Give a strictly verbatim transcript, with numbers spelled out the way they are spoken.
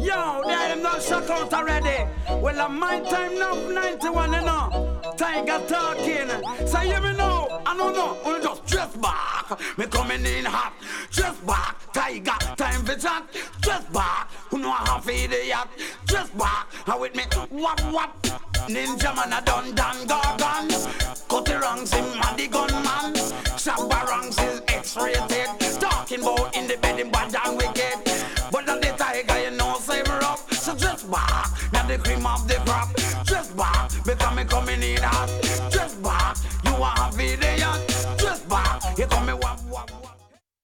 Yo, they them not shut out already. Well, uh, my time now, ninety-one, you know. Tiger talking. So you me know, I don't know. We just dress back. Me coming in hot. Dress back. Tiger, time for chat. Dress back. Who know I have idiot. Dress back. And with me, wap wap. Ninja man a done done gargan. Cut the ranks him and the gunman. Shabba ranks is X-rated. Talking about in the bed in bad and wicked. But not the tiger, you know, save her up. So just back, now the cream of the crop.